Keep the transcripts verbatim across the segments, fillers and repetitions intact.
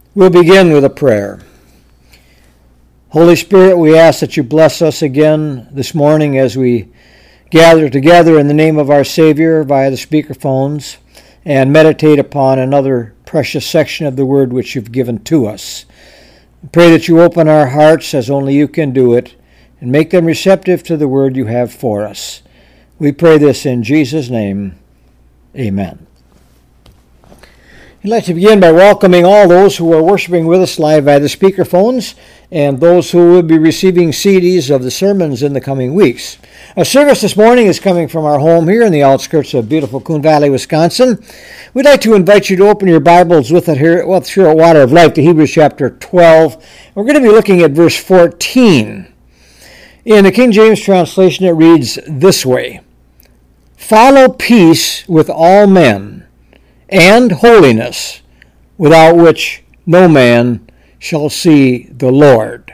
We'll begin with a prayer. Holy Spirit, we ask that you bless us again this morning as we gather together in the name of our Savior via the speakerphones and meditate upon another precious section of the Word which you've given to us. We pray that you open our hearts as only you can do it and make them receptive to the Word you have for us. We pray this in Jesus' name. Amen. I'd like to begin by welcoming all those who are worshiping with us live via the speakerphones and those who will be receiving C Ds of the sermons in the coming weeks. Our service this morning is coming from our home here in the outskirts of beautiful Coon Valley, Wisconsin. We'd like to invite you to open your Bibles with it here, well, through a water of life to Hebrews chapter twelve. We're going to be looking at verse fourteen. In the King James translation, it reads this way: "Follow peace with all men, and holiness, without which no man shall see the Lord."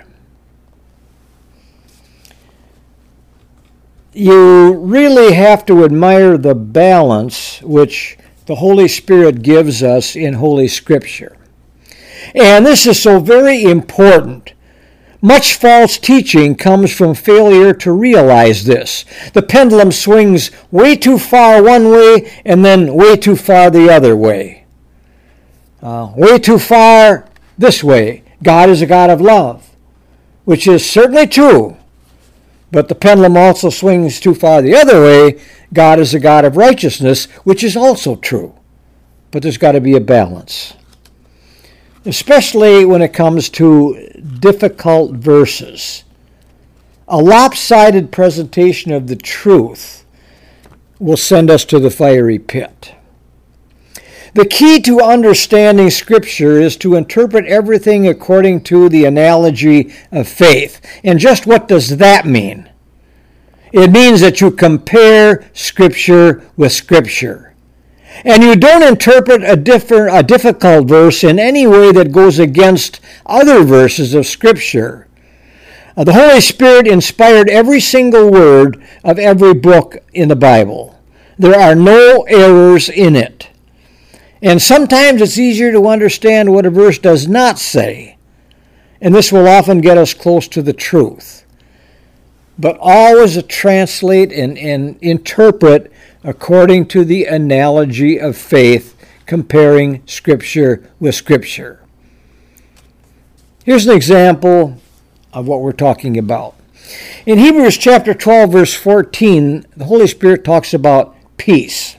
You really have to admire the balance which the Holy Spirit gives us in Holy Scripture. And this is so very important. Much false teaching comes from failure to realize this. The pendulum swings way too far one way and then way too far the other way. Uh, way too far this way. God is a God of love, which is certainly true. But the pendulum also swings too far the other way. God is a God of righteousness, which is also true. But there's got to be a balance, especially when it comes to difficult verses. A lopsided presentation of the truth will send us to the fiery pit. The key to understanding Scripture is to interpret everything according to the analogy of faith. And just what does that mean? It means that you compare Scripture with Scripture. And you don't interpret a, different, a difficult verse in any way that goes against other verses of Scripture. Uh, the Holy Spirit inspired every single word of every book in the Bible. There are no errors in it. And sometimes it's easier to understand what a verse does not say. And this will often get us close to the truth. But always translate and, and interpret according to the analogy of faith, comparing Scripture with Scripture. Here's an example of what we're talking about. In Hebrews chapter twelve, verse fourteen, the Holy Spirit talks about peace.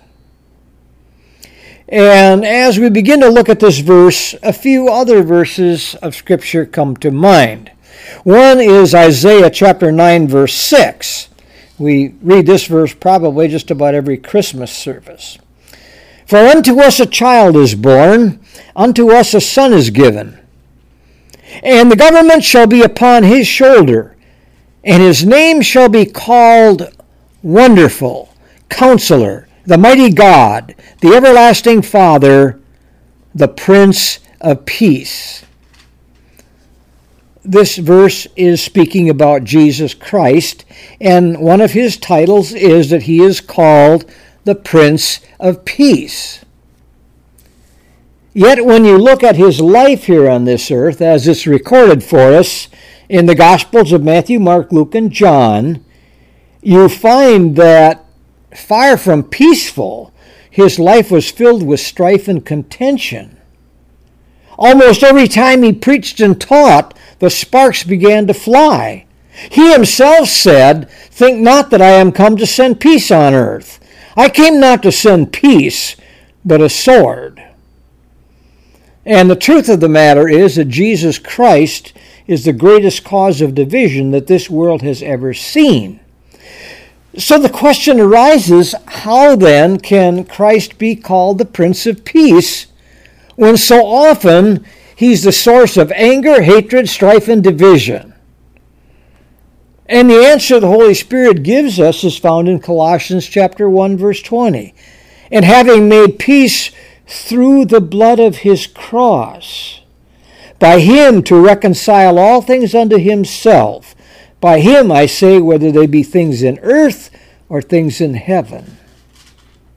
And as we begin to look at this verse, a few other verses of Scripture come to mind. One is Isaiah chapter nine, verse six. We read this verse probably just about every Christmas service. "For unto us a child is born, unto us a son is given, and the government shall be upon his shoulder, and his name shall be called Wonderful, Counselor, the Mighty God, the Everlasting Father, the Prince of Peace." This verse is speaking about Jesus Christ, and one of his titles is that he is called the Prince of Peace. Yet when you look at his life here on this earth, as it's recorded for us in the Gospels of Matthew, Mark, Luke, and John, you find that far from peaceful, his life was filled with strife and contention. Almost every time he preached and taught, the sparks began to fly. He himself said, "Think not that I am come to send peace on earth. I came not to send peace, but a sword." And the truth of the matter is that Jesus Christ is the greatest cause of division that this world has ever seen. So the question arises, how then can Christ be called the Prince of Peace when so often he's the source of anger, hatred, strife, and division? And the answer the Holy Spirit gives us is found in Colossians chapter one, verse twenty. "And having made peace through the blood of his cross, by him to reconcile all things unto himself. By him, I say, whether they be things in earth or things in heaven."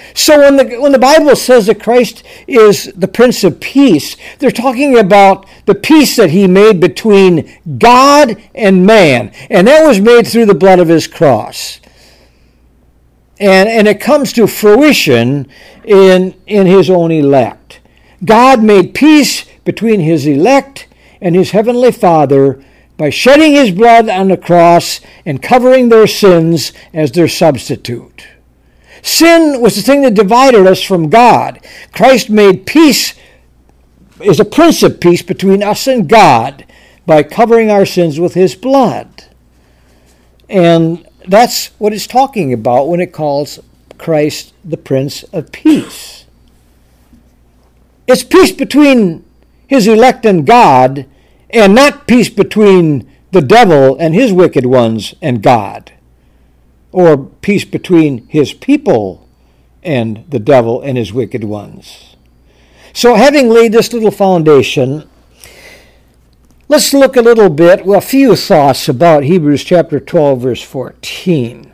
So when the, when the Bible says that Christ is the Prince of Peace, they're talking about the peace that he made between God and man. And that was made through the blood of his cross. And, and it comes to fruition in, in his own elect. God made peace between his elect and his heavenly Father by shedding his blood on the cross and covering their sins as their substitute. Sin was the thing that divided us from God. Christ made peace, is a Prince of Peace between us and God by covering our sins with his blood. And that's what it's talking about when it calls Christ the Prince of Peace. It's peace between his elect and God, and not peace between the devil and his wicked ones and God, or peace between his people and the devil and his wicked ones. So having laid this little foundation, let's look a little bit, well, a few thoughts about Hebrews chapter twelve, verse fourteen.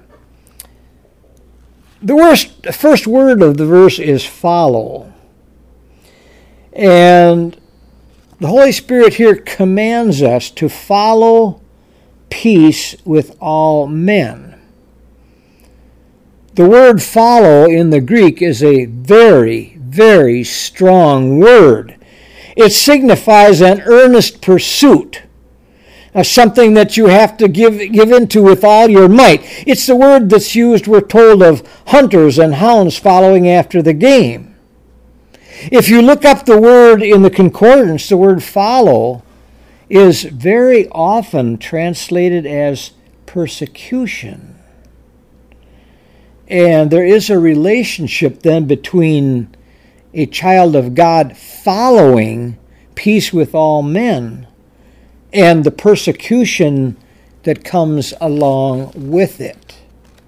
The worst, the first word of the verse is follow. And the Holy Spirit here commands us to follow peace with all men. The word follow in the Greek is a very, very strong word. It signifies an earnest pursuit, uh, something that you have to give, give into with all your might. It's the word that's used, we're told, of hunters and hounds following after the game. If you look up the word in the concordance, the word follow is very often translated as persecution. And there is a relationship then between a child of God following peace with all men and the persecution that comes along with it.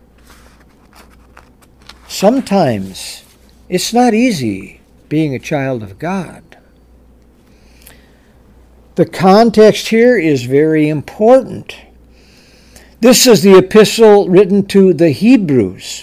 Sometimes it's not easy being a child of God. The context here is very important. This is the epistle written to the Hebrews.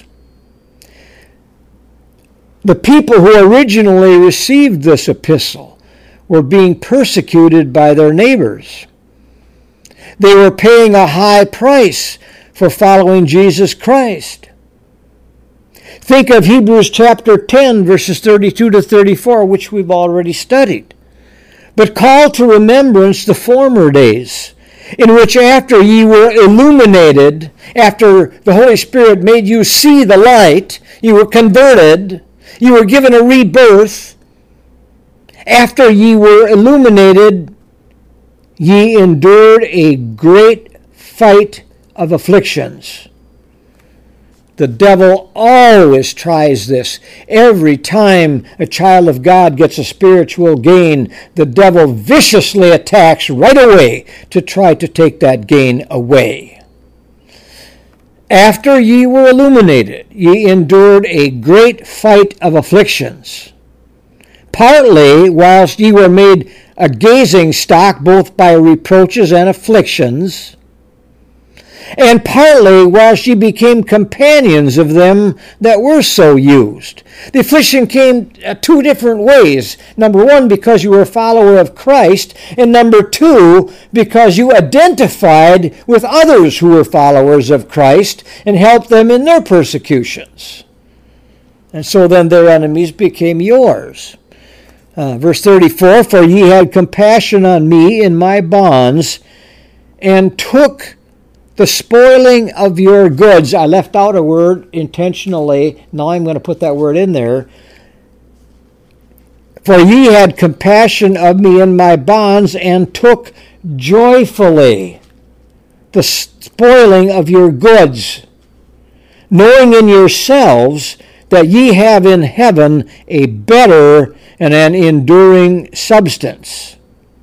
The people who originally received this epistle were being persecuted by their neighbors. They were paying a high price for following Jesus Christ. Think of Hebrews chapter ten, verses thirty-two to thirty-four, which we've already studied. But call to remembrance the former days, in which after ye were illuminated, after the Holy Spirit made you see the light, you were converted, you were given a rebirth. After ye were illuminated, ye endured a great fight of afflictions. The devil always tries this. Every time a child of God gets a spiritual gain, the devil viciously attacks right away to try to take that gain away. After ye were illuminated, ye endured a great fight of afflictions, partly whilst ye were made a gazing stock both by reproaches and afflictions, and partly whilst ye became companions of them that were so used. The affliction came uh, two different ways. Number one, because you were a follower of Christ, and number two, because you identified with others who were followers of Christ and helped them in their persecutions. And so then their enemies became yours. Uh, verse thirty-four, for ye had compassion on me in my bonds, and took the spoiling of your goods. I left out a word intentionally. Now I'm going to put that word in there. For ye had compassion of me in my bonds, and took joyfully the spoiling of your goods, knowing in yourselves that ye have in heaven a better and an enduring substance.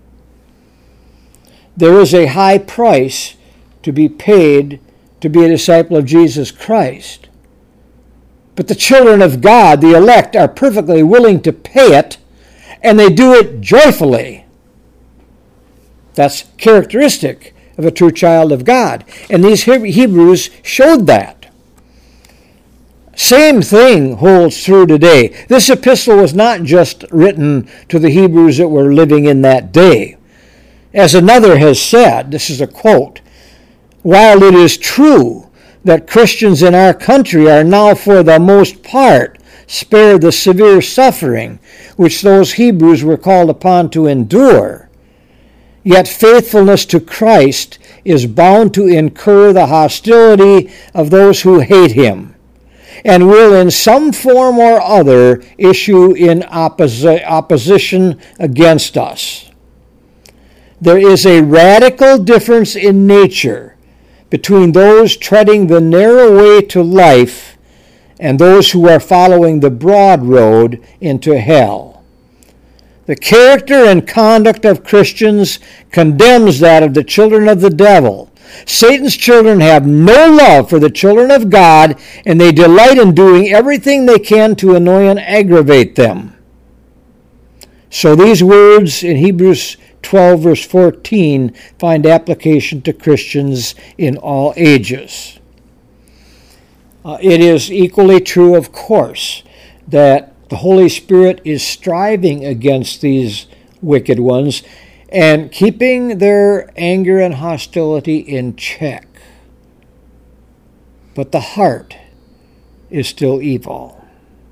There is a high price to be paid to be a disciple of Jesus Christ. But the children of God, the elect, are perfectly willing to pay it, and they do it joyfully. That's characteristic of a true child of God. And these Hebrews showed that. Same thing holds true today. This epistle was not just written to the Hebrews that were living in that day. As another has said, this is a quote, "While it is true that Christians in our country are now for the most part spared the severe suffering which those Hebrews were called upon to endure, yet faithfulness to Christ is bound to incur the hostility of those who hate him, and will in some form or other issue in opposi- opposition against us. There is a radical difference in nature between those treading the narrow way to life and those who are following the broad road into hell. The character and conduct of Christians condemns that of the children of the devil. Satan's children have no love for the children of God, and they delight in doing everything they can to annoy and aggravate them." So these words in Hebrews twelve, verse fourteen, find application to Christians in all ages. Uh, it is equally true, of course, that the Holy Spirit is striving against these wicked ones and keeping their anger and hostility in check. But the heart is still evil.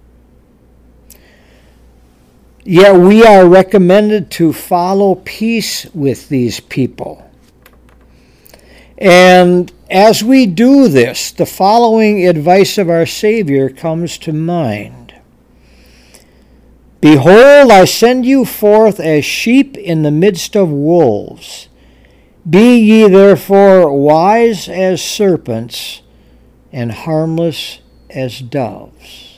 Yet we are recommended to follow peace with these people. And as we do this, the following advice of our Savior comes to mind. "Behold, I send you forth as sheep in the midst of wolves. Be ye therefore wise as serpents and harmless as doves."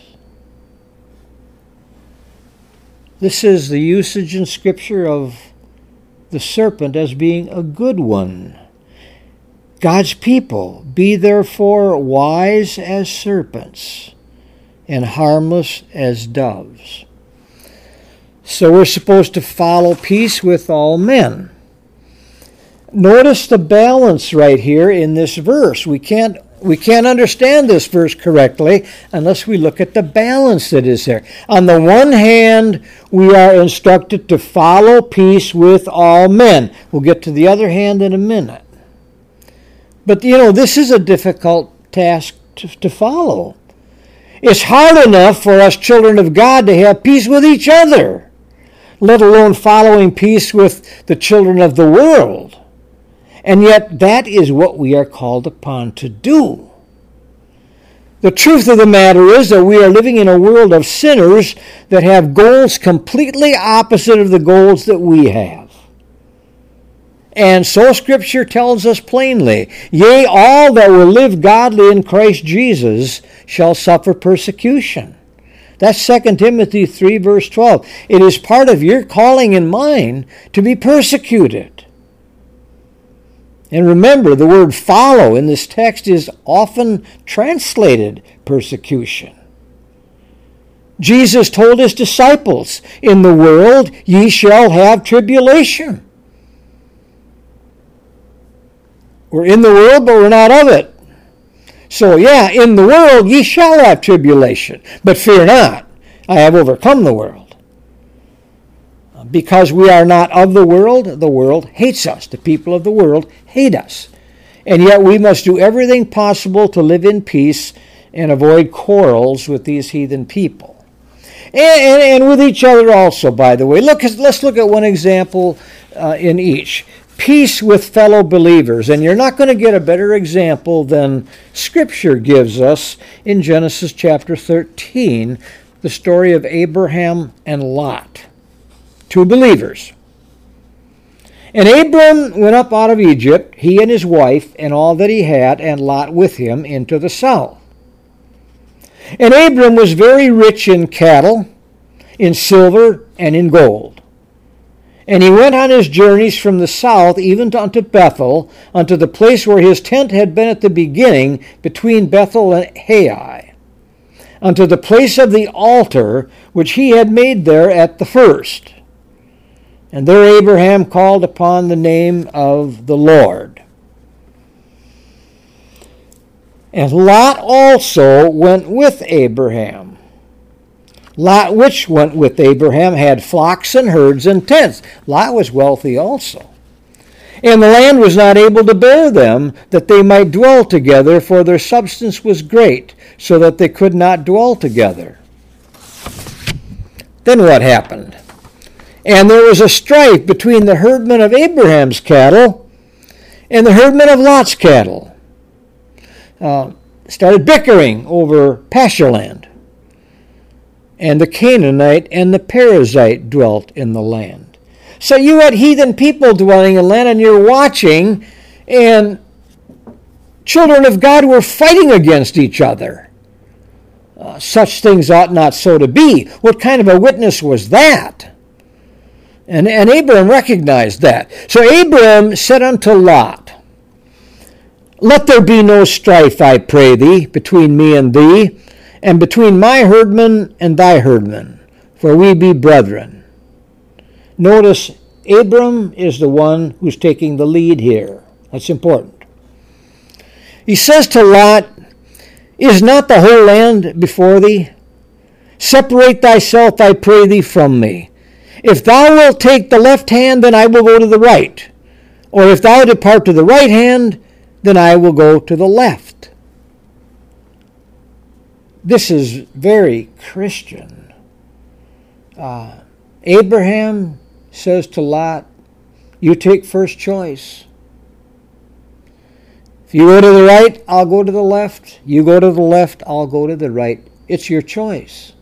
This is the usage in Scripture of the serpent as being a good one. God's people, be therefore wise as serpents and harmless as doves. So we're supposed to follow peace with all men. Notice the balance right here in this verse. We can't we can't understand this verse correctly unless we look at the balance that is there. On the one hand, we are instructed to follow peace with all men. We'll get to the other hand in a minute. But, you know, this is a difficult task to, to follow. It's hard enough for us children of God to have peace with each other, let alone following peace with the children of the world. And yet that is what we are called upon to do. The truth of the matter is that we are living in a world of sinners that have goals completely opposite of the goals that we have. And so Scripture tells us plainly, "Yea, all that will live godly in Christ Jesus shall suffer persecution." That's Second Timothy three, verse twelve. It is part of your calling and mine to be persecuted. And remember, the word follow in this text is often translated persecution. Jesus told his disciples, "In the world ye shall have tribulation." We're in the world, but we're not of it. So yeah, in the world ye shall have tribulation, but fear not, I have overcome the world. Because we are not of the world, the world hates us. The people of the world hate us. And yet we must do everything possible to live in peace and avoid quarrels with these heathen people. And, and, and with each other also, by the way. Look, let's look at one example uh, in each. Peace with fellow believers. And you're not going to get a better example than Scripture gives us in Genesis chapter thirteen, the story of Abraham and Lot, two believers. And Abram went up out of Egypt, he and his wife, and all that he had, and Lot with him, into the south. And Abram was very rich in cattle, in silver, and in gold. And he went on his journeys from the south even unto Bethel, unto the place where his tent had been at the beginning, between Bethel and Hai, unto the place of the altar which he had made there at the first. And there Abraham called upon the name of the Lord. And Lot also went with Abraham. Lot, which went with Abraham, had flocks and herds and tents. Lot was wealthy also. And the land was not able to bear them, that they might dwell together, for their substance was great, so that they could not dwell together. Then what happened? And there was a strife between the herdmen of Abraham's cattle and the herdmen of Lot's cattle. Uh, started bickering over pasture land. And the Canaanite and the Perizzite dwelt in the land. So you had heathen people dwelling in land, and you're watching, and children of God were fighting against each other. Uh, such things ought not so to be. What kind of a witness was that? And, and Abram recognized that. So Abram said unto Lot, Let there be no strife, I pray thee, between me and thee, and between my herdmen and thy herdmen, for we be brethren. Notice, Abram is the one who's taking the lead here. That's important. He says to Lot, Is not the whole land before thee? Separate thyself, I pray thee, from me. If thou wilt take the left hand, then I will go to the right. Or if thou depart to the right hand, then I will go to the left. This is very Christian. Uh, Abraham says to Lot, you take first choice. If you go to the right, I'll go to the left. You go to the left, I'll go to the right. It's your choice.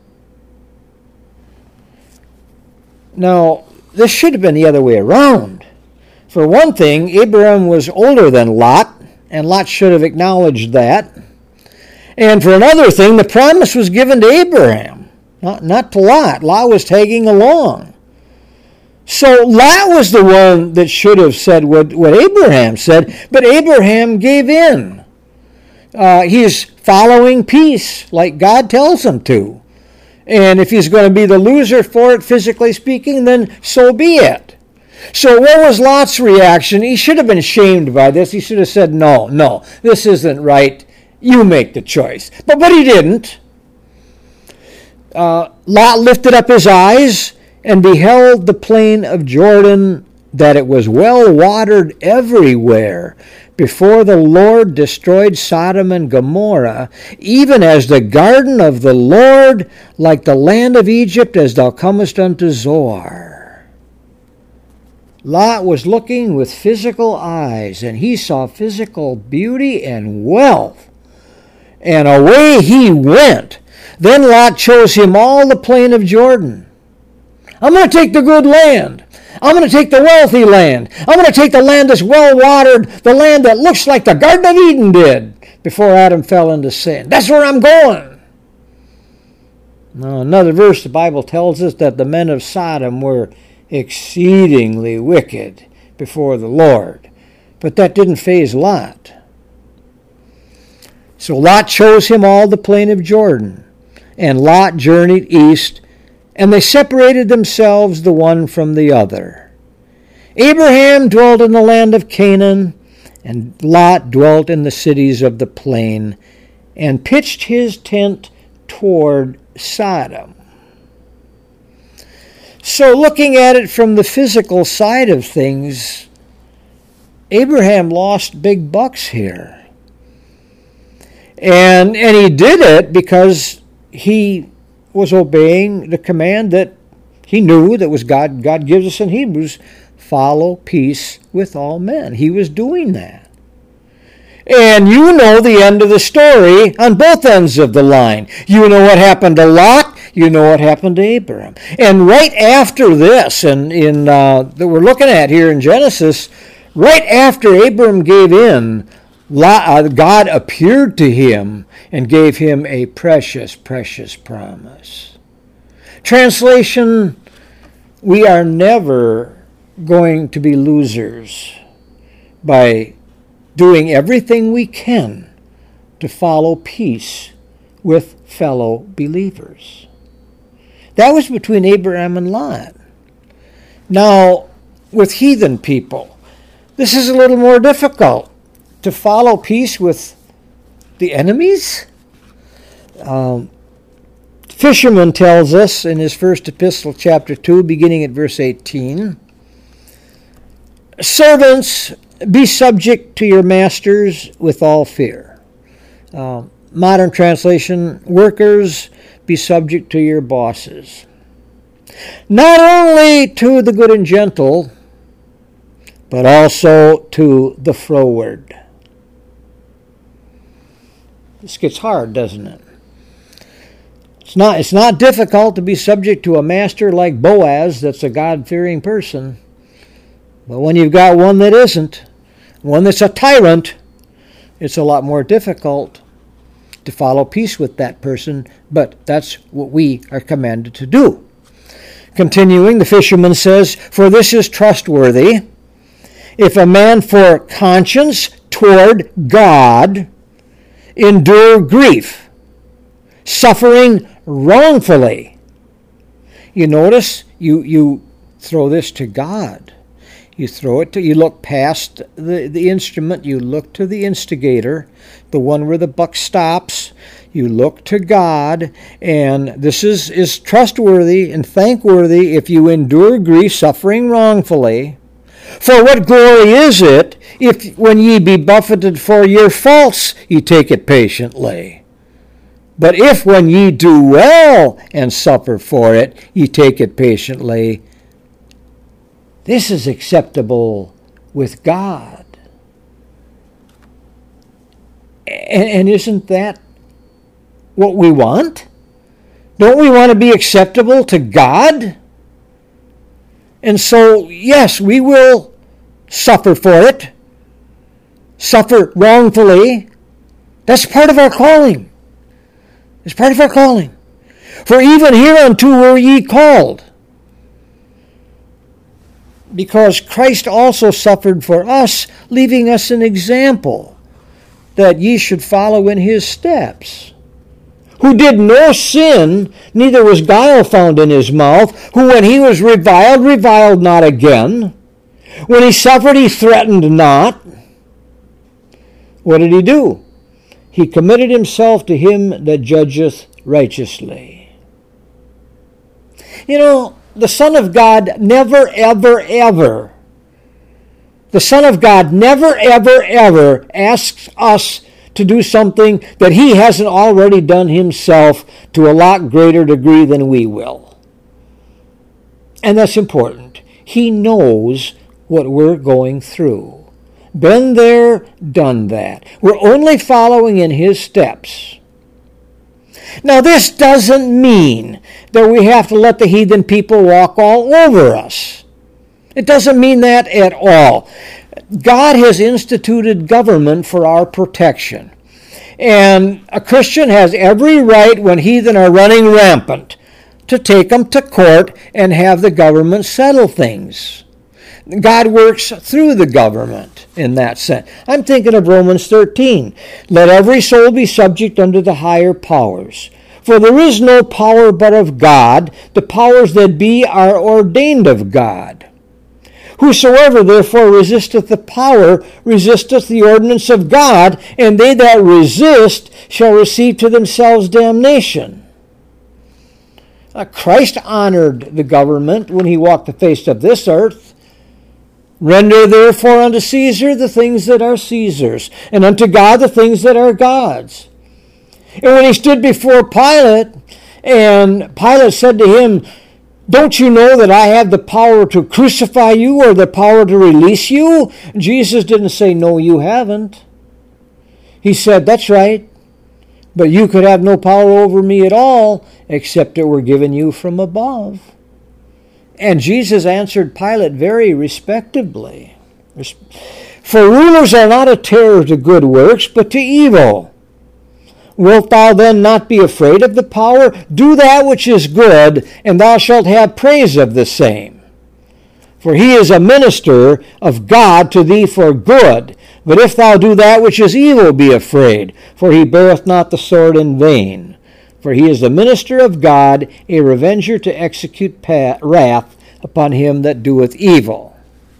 Now, this should have been the other way around. For one thing, Abraham was older than Lot, and Lot should have acknowledged that. And for another thing, the promise was given to Abraham, not, not to Lot. Lot was tagging along. So Lot was the one that should have said what, what Abraham said, but Abraham gave in. Uh, he's following peace like God tells him to. And if he's going to be the loser for it, physically speaking, then so be it. So what was Lot's reaction? He should have been shamed by this. He should have said, no, no, this isn't right. You make the choice. But, but he didn't. Uh, Lot lifted up his eyes and beheld the plain of Jordan, that it was well watered everywhere, before the Lord destroyed Sodom and Gomorrah, even as the garden of the Lord, like the land of Egypt, as thou comest unto Zoar. Lot was looking with physical eyes, and he saw physical beauty and wealth. And away he went. Then Lot chose him all the plain of Jordan. I'm going to take the good land. I'm going to take the wealthy land. I'm going to take the land that's well watered, the land that looks like the Garden of Eden did before Adam fell into sin. That's where I'm going. Now, another verse, the Bible tells us that the men of Sodom were exceedingly wicked before the Lord. But that didn't faze Lot. So Lot chose him all the plain of Jordan, and Lot journeyed east, and they separated themselves the one from the other. Abraham dwelt in the land of Canaan, and Lot dwelt in the cities of the plain, and pitched his tent toward Sodom. So looking at it from the physical side of things, Abraham lost big bucks here. And, and he did it because he was obeying the command that he knew that was God. God gives us in Hebrews, follow peace with all men. He was doing that. And you know the end of the story on both ends of the line. You know what happened to Lot. You know what happened to Abraham. And right after this, and in uh, that we're looking at here in Genesis, right after Abraham gave in, God appeared to him and gave him a precious, precious promise. Translation, we are never going to be losers by doing everything we can to follow peace with fellow believers. That was between Abraham and Lot. Now, with heathen people, this is a little more difficult. To follow peace with the enemies? Um, Fisherman tells us in his first epistle, chapter two, beginning at verse eighteen, servants, be subject to your masters with all fear. Uh, modern translation, workers, be subject to your bosses. Not only to the good and gentle, but also to the froward. This gets hard, doesn't it? It's not, it's not difficult to be subject to a master like Boaz that's a God-fearing person. But when you've got one that isn't, one that's a tyrant, it's a lot more difficult to follow peace with that person. But that's what we are commanded to do. Continuing, the fisherman says, for this is trustworthy. If a man for conscience toward God endure grief, suffering wrongfully. You notice you you throw this to God. You throw it to, you look past the, the instrument, you look to the instigator, the one where the buck stops. You look to God, and this is, is trustworthy and thankworthy if you endure grief, suffering wrongfully. For what glory is it if when ye be buffeted for your faults, ye take it patiently? But if when ye do well and suffer for it, ye take it patiently, this is acceptable with God. And, and isn't that what we want? Don't we want to be acceptable to God? And so, yes, we will suffer for it, suffer wrongfully. That's part of our calling. It's part of our calling. For even hereunto were ye called, because Christ also suffered for us, leaving us an example, that ye should follow in his steps. Who did no sin, neither was guile found in his mouth, who when he was reviled, reviled not again. When he suffered, he threatened not. What did he do? He committed himself to him that judgeth righteously. You know, the Son of God never, ever, ever, the Son of God never, ever, ever asks us to do something that he hasn't already done himself to a lot greater degree than we will. And that's important. He knows what we're going through. Been there, done that. We're only following in his steps. Now, this doesn't mean that we have to let the heathen people walk all over us. It doesn't mean that at all. God has instituted government for our protection. And a Christian has every right when heathen are running rampant to take them to court and have the government settle things. God works through the government in that sense. I'm thinking of Romans thirteen. Let every soul be subject unto the higher powers. For there is no power but of God. The powers that be are ordained of God. Whosoever therefore resisteth the power, resisteth the ordinance of God, and they that resist shall receive to themselves damnation. Uh, Christ honored the government when he walked the face of this earth. Render therefore unto Caesar the things that are Caesar's, and unto God the things that are God's. And when he stood before Pilate, and Pilate said to him, don't you know that I have the power to crucify you or the power to release you? Jesus didn't say, no, you haven't. He said, that's right, but you could have no power over me at all except it were given you from above. And Jesus answered Pilate very respectably. For rulers are not a terror to good works, but to evil. Wilt thou then not be afraid of the power? Do that which is good, and thou shalt have praise of the same. For he is a minister of God to thee for good. But if thou do that which is evil, be afraid, for he beareth not the sword in vain. For he is the minister of God, a revenger to execute wrath upon him that doeth evil.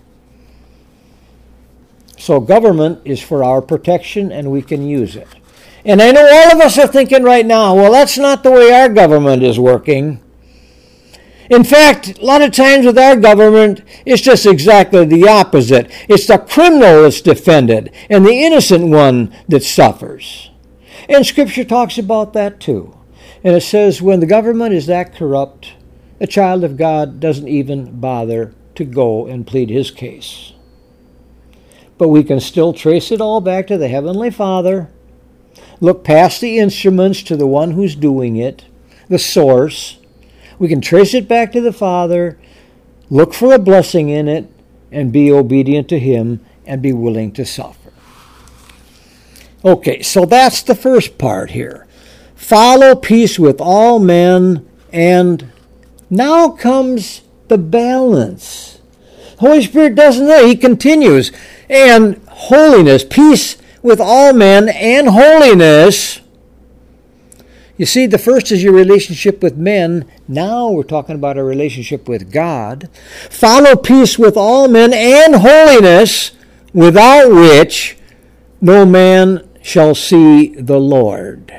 So government is for our protection, and we can use it. And I know all of us are thinking right now, well, that's not the way our government is working. In fact, a lot of times with our government, it's just exactly the opposite. It's the criminal that's defended and the innocent one that suffers. And Scripture talks about that too. And it says when the government is that corrupt, a child of God doesn't even bother to go and plead his case. But we can still trace it all back to the Heavenly Father, look past the instruments to the one who's doing it, the source. We can trace it back to the Father, look for a blessing in it, and be obedient to Him and be willing to suffer. Okay, so that's the first part here. Follow peace with all men, and now comes the balance. The Holy Spirit doesn't know. He continues. And holiness, peace with all men and holiness. You see, the first is your relationship with men. Now we're talking about a relationship with God. Follow peace with all men and holiness, without which no man shall see the Lord.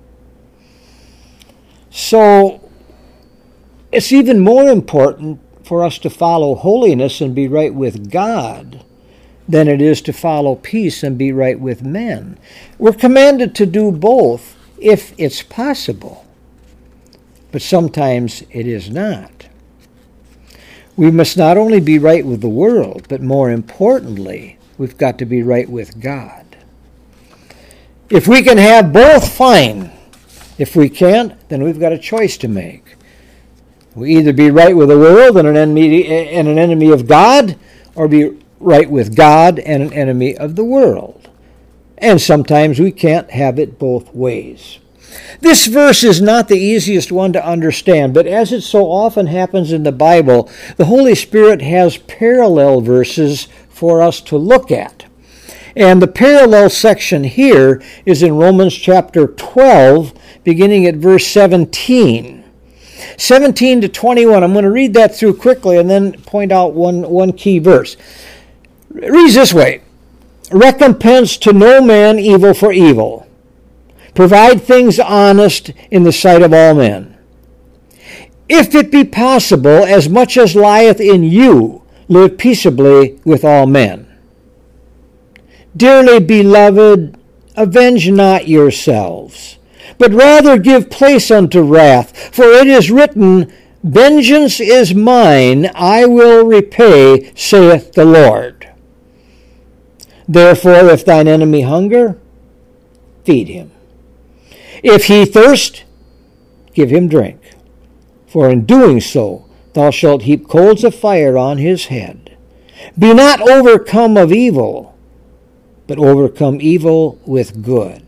So, it's even more important for us to follow holiness and be right with God than it is to follow peace and be right with men. We're commanded to do both if it's possible, but sometimes it is not. We must not only be right with the world, but more importantly, we've got to be right with God. If we can have both, fine. If we can't, then we've got a choice to make. We either be right with the world and an enemy, and an enemy of God, or be right with God and an enemy of the world. And sometimes we can't have it both ways. This verse is not the easiest one to understand, but as it so often happens in the Bible, the Holy Spirit has parallel verses for us to look at. And the parallel section here is in Romans chapter twelve, beginning at verse seventeen. seventeen to twenty-one. I'm going to read that through quickly and then point out one, one key verse. It reads this way. Recompense to no man evil for evil. Provide things honest in the sight of all men. If it be possible, as much as lieth in you, live peaceably with all men. Dearly beloved, avenge not yourselves, but rather give place unto wrath, for it is written, Vengeance is mine, I will repay, saith the Lord. Therefore, if thine enemy hunger, feed him. If he thirst, give him drink. For in doing so, thou shalt heap coals of fire on his head. Be not overcome of evil, but overcome evil with good.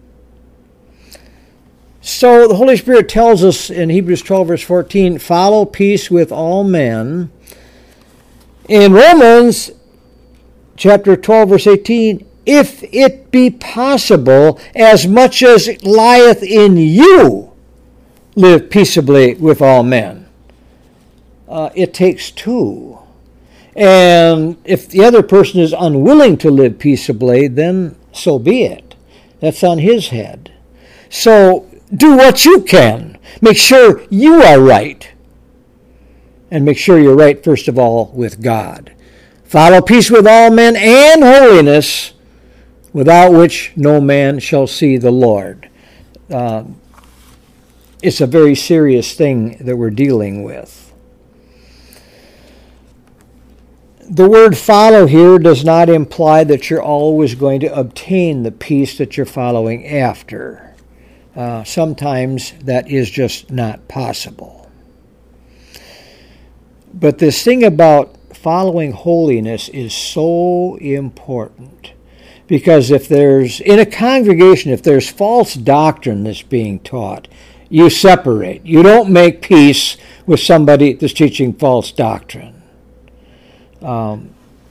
So the Holy Spirit tells us in Hebrews twelve, verse fourteen, follow peace with all men. In Romans chapter twelve, verse eighteen, if it be possible, as much as lieth in you, live peaceably with all men. Uh, it takes two. And if the other person is unwilling to live peaceably, then so be it. That's on his head. So do what you can. Make sure you are right. And make sure you're right, first of all, with God. Follow peace with all men and holiness, without which no man shall see the Lord. Uh, it's a very serious thing that we're dealing with. The word follow here does not imply that you're always going to obtain the peace that you're following after. Uh, sometimes that is just not possible. But this thing about following holiness is so important, because if there's, in a congregation, if there's false doctrine that's being taught, you separate. You don't make peace with somebody that's teaching false doctrine. Um,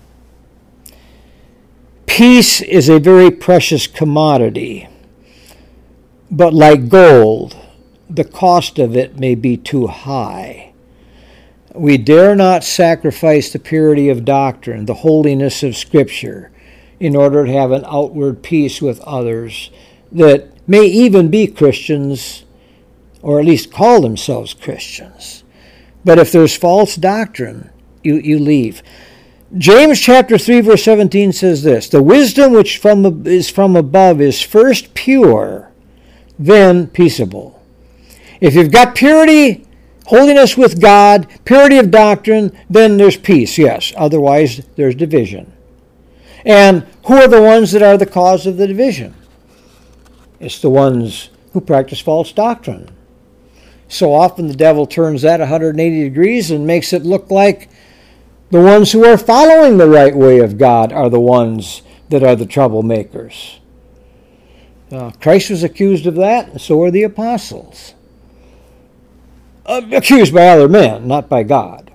peace is a very precious commodity, but like gold, the cost of it may be too high. We dare not sacrifice the purity of doctrine, the holiness of Scripture, in order to have an outward peace with others that may even be Christians, or at least call themselves Christians. But if there's false doctrine, you, you leave. James chapter three, verse seventeen says this, the wisdom which from is from above is first pure, then peaceable. If you've got purity, holiness with God, purity of doctrine, then there's peace, yes. Otherwise, there's division. And who are the ones that are the cause of the division? It's the ones who practice false doctrine. So often the devil turns that one hundred eighty degrees and makes it look like the ones who are following the right way of God are the ones that are the troublemakers. Uh, Christ was accused of that, and so are the apostles. Uh, accused by other men, not by God.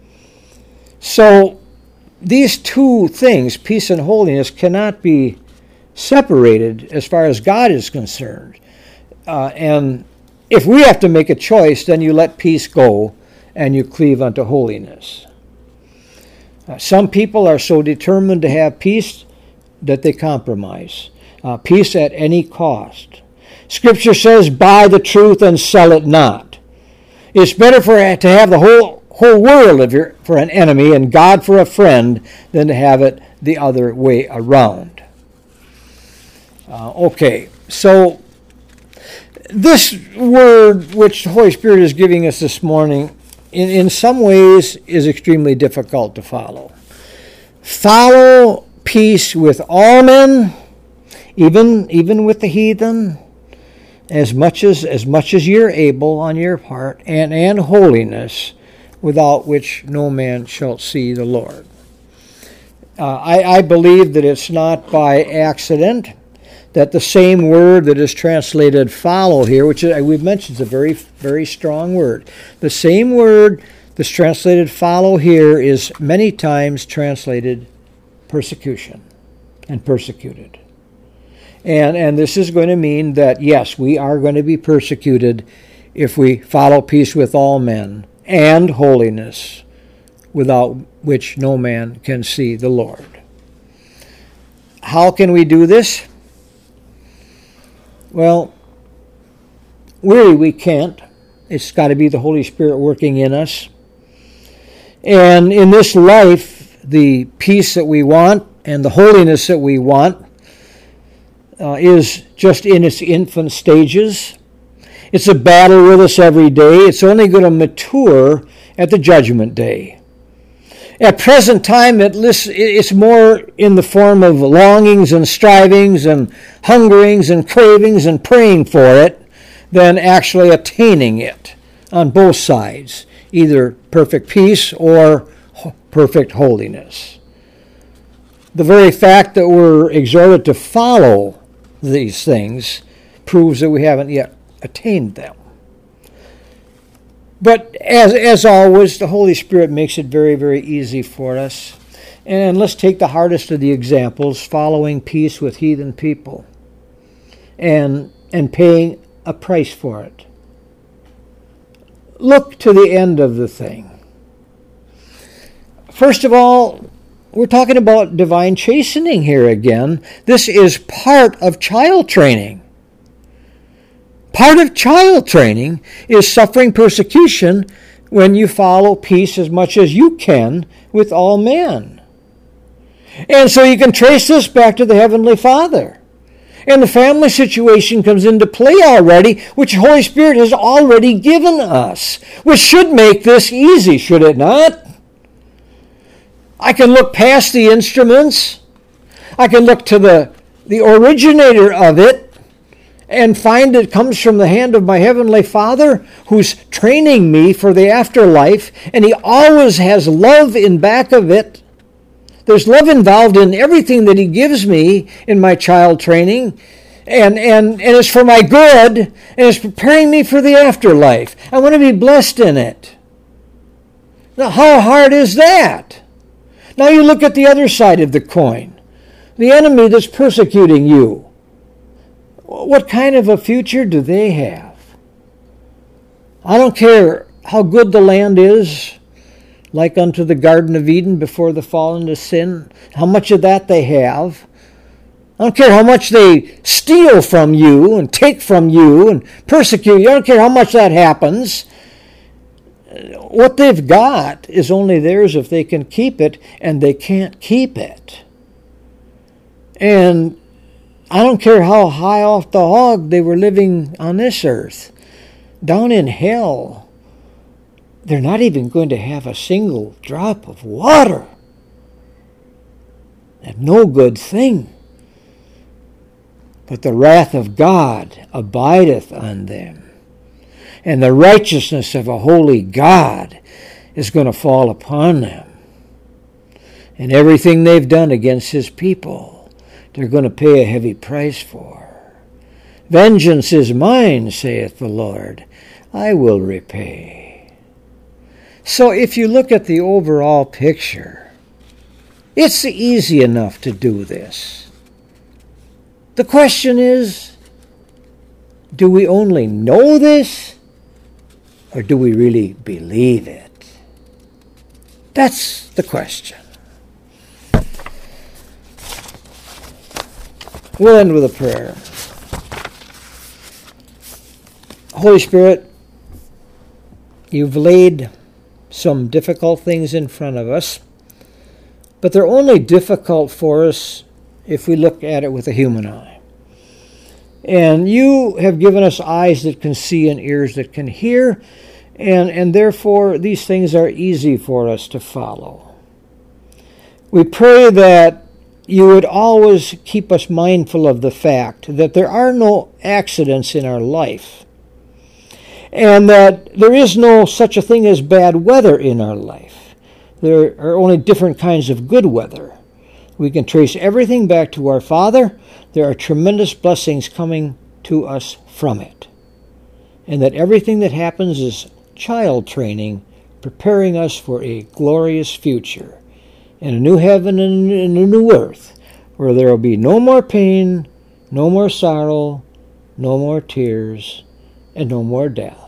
So these two things, peace and holiness, cannot be separated as far as God is concerned. Uh, and if we have to make a choice, then you let peace go and you cleave unto holiness. Uh, some people are so determined to have peace that they compromise. Uh, peace at any cost. Scripture says, buy the truth and sell it not. It's better for to have the whole whole world of your, for an enemy and God for a friend than to have it the other way around. Uh, okay, so this word which the Holy Spirit is giving us this morning, in, in some ways, is extremely difficult to follow. Follow peace with all men, even even with the heathen, as much as as much as you're able on your part, and, and holiness, without which no man shall see the Lord. Uh, I, I believe that it's not by accident that the same word that is translated follow here, which is, we've mentioned is a very, very strong word. The same word that's translated follow here is many times translated persecution and persecuted. And, and this is going to mean that, yes, we are going to be persecuted if we follow peace with all men and holiness, without which no man can see the Lord. How can we do this? Well, really we can't. It's got to be the Holy Spirit working in us. And in this life, the peace that we want and the holiness that we want uh, is just in its infant stages. It's a battle with us every day. It's only going to mature at the judgment day. At present time, it's more in the form of longings and strivings and hungerings and cravings and praying for it than actually attaining it on both sides, either perfect peace or perfect holiness. The very fact that we're exhorted to follow these things proves that we haven't yet attained them. But as as always, the Holy Spirit makes it very, very easy for us. And let's take the hardest of the examples, following peace with heathen people and, and paying a price for it. Look to the end of the thing. First of all, we're talking about divine chastening here again. This is part of child training. Part of child training is suffering persecution when you follow peace as much as you can with all men. And so you can trace this back to the Heavenly Father. And the family situation comes into play already, which the Holy Spirit has already given us, which should make this easy, should it not? I can look past the instruments. I can look to the, the originator of it and find it comes from the hand of my Heavenly Father, who's training me for the afterlife, and He always has love in back of it. There's love involved in everything that He gives me in my child training, and, and, and it's for my good, and it's preparing me for the afterlife. I want to be blessed in it. Now, how hard is that? Now you look at the other side of the coin. The enemy that's persecuting you. What kind of a future do they have? I don't care how good the land is, like unto the Garden of Eden before the fall into sin, how much of that they have. I don't care how much they steal from you and take from you and persecute you. I don't care how much that happens. What they've got is only theirs if they can keep it, and they can't keep it. And I don't care how high off the hog they were living on this earth. Down in hell, they're not even going to have a single drop of water. And no good thing. But the wrath of God abideth on them, and the righteousness of a holy God is going to fall upon them. And everything they've done against his people, they're going to pay a heavy price for. Vengeance is mine, saith the Lord. I will repay. So if you look at the overall picture, it's easy enough to do this. The question is, do we only know this, or do we really believe it? That's the question. We'll end with a prayer. Holy Spirit, you've laid some difficult things in front of us, but they're only difficult for us if we look at it with a human eye. And you have given us eyes that can see and ears that can hear, and, and therefore these things are easy for us to follow. We pray that you would always keep us mindful of the fact that there are no accidents in our life, and that there is no such a thing as bad weather in our life. There are only different kinds of good weather. We can trace everything back to our Father. There are tremendous blessings coming to us from it. And that everything that happens is child training, preparing us for a glorious future in a new heaven and a new earth, where there will be no more pain, no more sorrow, no more tears, and no more death.